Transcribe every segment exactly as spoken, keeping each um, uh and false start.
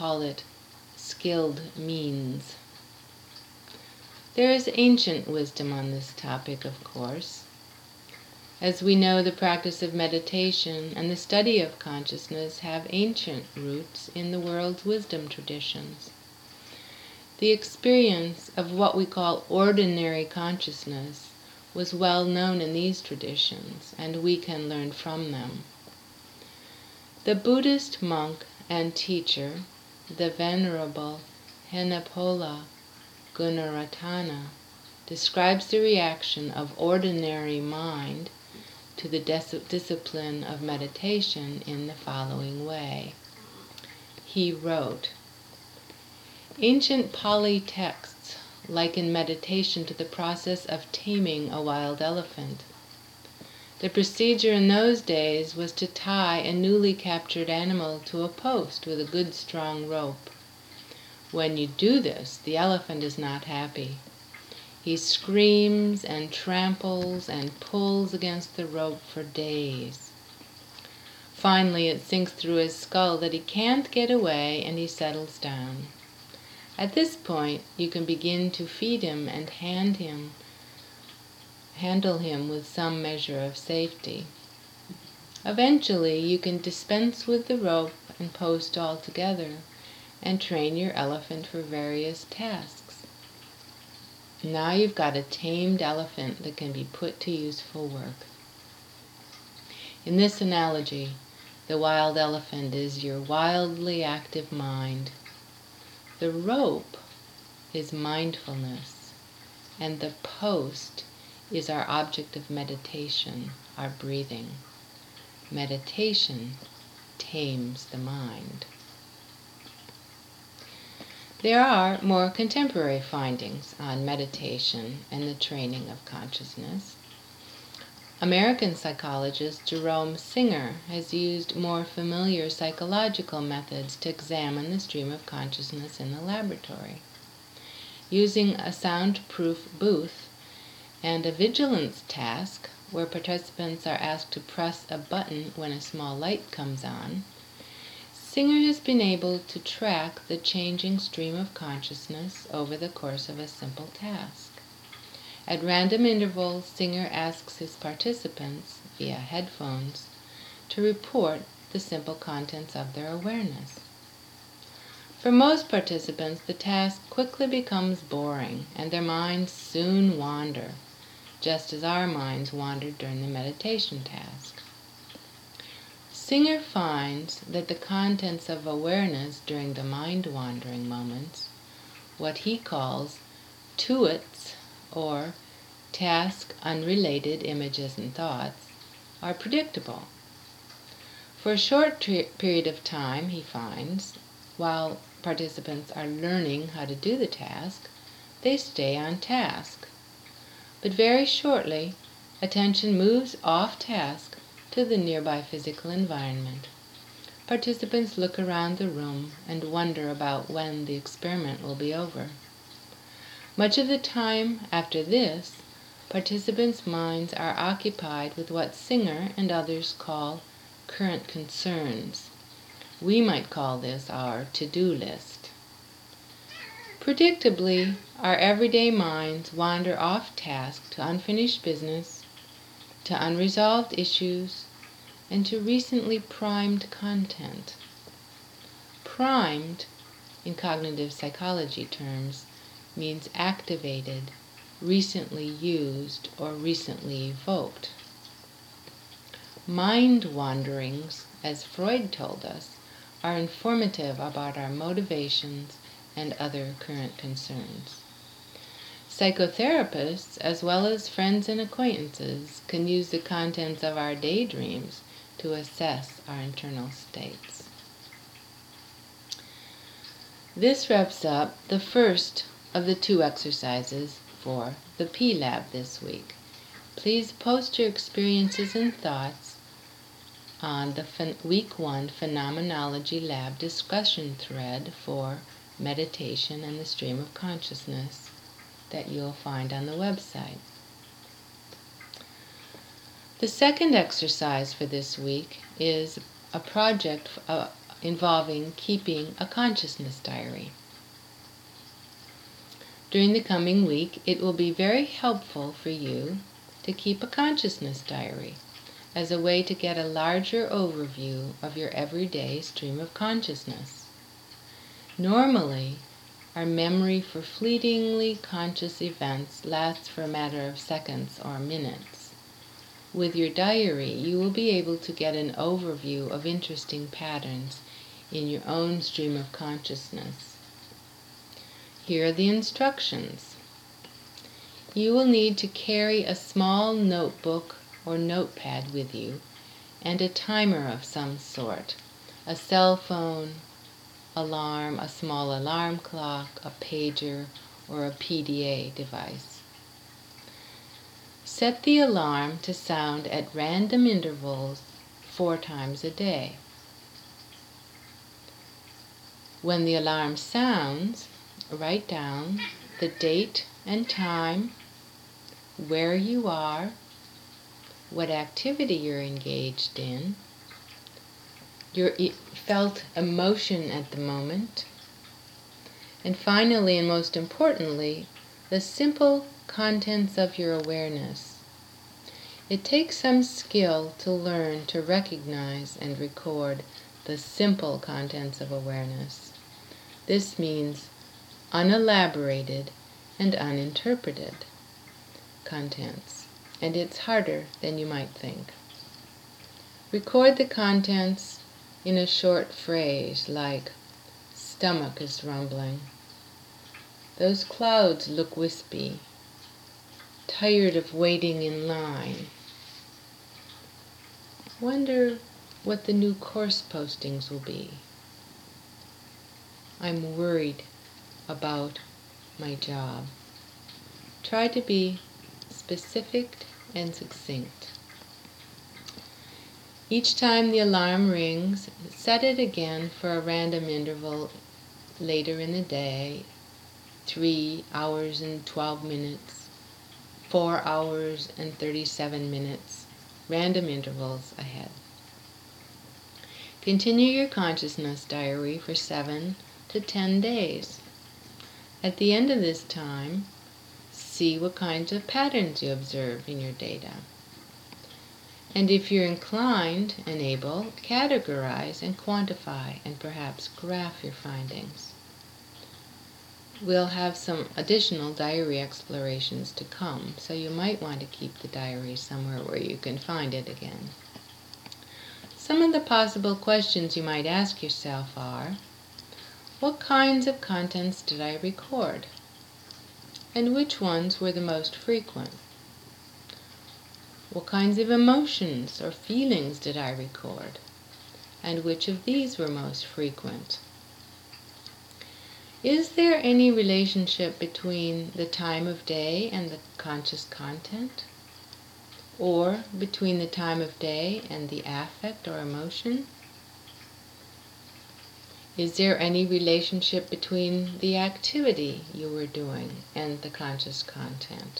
call it skilled means. There is ancient wisdom on this topic, of course. As we know, the practice of meditation and the study of consciousness have ancient roots in the world's wisdom traditions. The experience of what we call ordinary consciousness was well known in these traditions, and we can learn from them. The Buddhist monk and teacher, the Venerable Henepola Gunaratana, describes the reaction of ordinary mind to the dis- discipline of meditation in the following way. He wrote, "Ancient Pali texts liken meditation to the process of taming a wild elephant. The procedure in those days was to tie a newly captured animal to a post with a good strong rope. When you do this, the elephant is not happy. He screams and tramples and pulls against the rope for days. Finally, it sinks through his skull that he can't get away, and he settles down. At this point, you can begin to feed him and hand him, handle him with some measure of safety. Eventually, you can dispense with the rope and post altogether, and train your elephant for various tasks. Now you've got a tamed elephant that can be put to useful work." In this analogy, the wild elephant is your wildly active mind. The rope is mindfulness, and the post is our object of meditation, our breathing. Meditation tames the mind. There are more contemporary findings on meditation and the training of consciousness. American psychologist Jerome Singer has used more familiar psychological methods to examine the stream of consciousness in the laboratory. Using a soundproof booth and a vigilance task, where participants are asked to press a button when a small light comes on, Singer has been able to track the changing stream of consciousness over the course of a simple task. At random intervals, Singer asks his participants, via headphones, to report the simple contents of their awareness. For most participants, the task quickly becomes boring, and their minds soon wander, just as our minds wandered during the meditation task. Singer finds that the contents of awareness during the mind-wandering moments, what he calls tuits, or task-unrelated images and thoughts, are predictable. For a short tri- period of time, he finds, while participants are learning how to do the task, they stay on task. But very shortly, attention moves off task to the nearby physical environment. Participants look around the room and wonder about when the experiment will be over. Much of the time after this, participants' minds are occupied with what Singer and others call current concerns. We might call this our to-do list. Predictably, our everyday minds wander off task to unfinished business, to unresolved issues, and to recently primed content. Primed, in cognitive psychology terms, means activated, recently used, or recently evoked. Mind wanderings, as Freud told us, are informative about our motivations and other current concerns. Psychotherapists, as well as friends and acquaintances, can use the contents of our daydreams to assess our internal states. This wraps up the first of the two exercises for the P Lab this week. Please post your experiences and thoughts on the phen- Week one Phenomenology Lab discussion thread for meditation and the stream of consciousness that you'll find on the website. The second exercise for this week is a project, a involving keeping a consciousness diary. During the coming week, it will be very helpful for you to keep a consciousness diary as a way to get a larger overview of your everyday stream of consciousness. Normally, our memory for fleetingly conscious events lasts for a matter of seconds or minutes. With your diary, you will be able to get an overview of interesting patterns in your own stream of consciousness. Here are the instructions. You will need to carry a small notebook or notepad with you and a timer of some sort, a cell phone, alarm, a small alarm clock, a pager, or a P D A device. Set the alarm to sound at random intervals four times a day. When the alarm sounds, write down the date and time, where you are, what activity you're engaged in, your e- felt emotion at the moment, and finally and most importantly, the simple contents of your awareness. It takes some skill to learn to recognize and record the simple contents of awareness. This means unelaborated and uninterpreted contents, and it's harder than you might think. Record the contents in a short phrase like, stomach is rumbling, those clouds look wispy, tired of waiting in line, wonder what the new course postings will be, I'm worried about my job. Try to be specific and succinct. Each time the alarm rings, set it again for a random interval later in the day, three hours and twelve minutes, four hours and thirty-seven minutes, random intervals ahead. Continue your consciousness diary for seven to ten days. At the end of this time, see what kinds of patterns you observe in your data. And if you're inclined and able, categorize and quantify and perhaps graph your findings. We'll have some additional diary explorations to come, so you might want to keep the diary somewhere where you can find it again. Some of the possible questions you might ask yourself are, what kinds of contents did I record? And which ones were the most frequent? What kinds of emotions or feelings did I record? And which of these were most frequent? Is there any relationship between the time of day and the conscious content? Or between the time of day and the affect or emotion? Is there any relationship between the activity you were doing and the conscious content?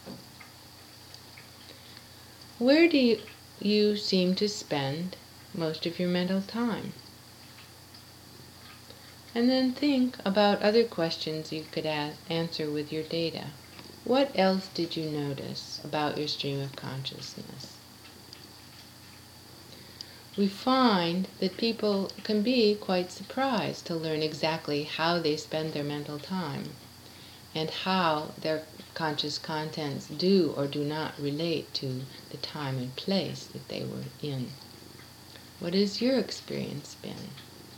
Where do you, you seem to spend most of your mental time? And then think about other questions you could a- answer with your data. What else did you notice about your stream of consciousness? We find that people can be quite surprised to learn exactly how they spend their mental time and how their conscious contents do or do not relate to the time and place that they were in. What has your experience been?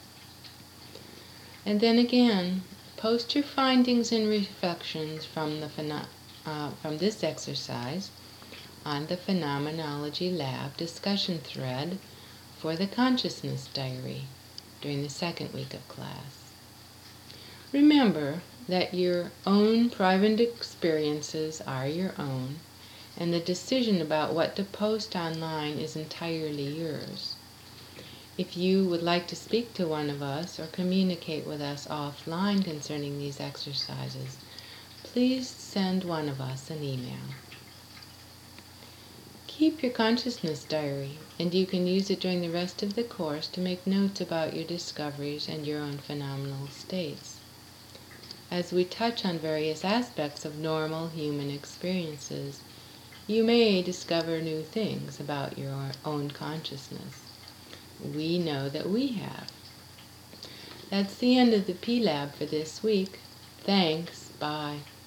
And then again, post your findings and reflections from the pheno- uh, from this exercise on the Phenomenology Lab discussion thread for the Consciousness Diary during the second week of class. Remember that your own private experiences are your own, and the decision about what to post online is entirely yours. If you would like to speak to one of us or communicate with us offline concerning these exercises, please send one of us an email. Keep your consciousness diary, and you can use it during the rest of the course to make notes about your discoveries and your own phenomenal states. As we touch on various aspects of normal human experiences, you may discover new things about your own consciousness. We know that we have. That's the end of the P Lab for this week. Thanks. Bye.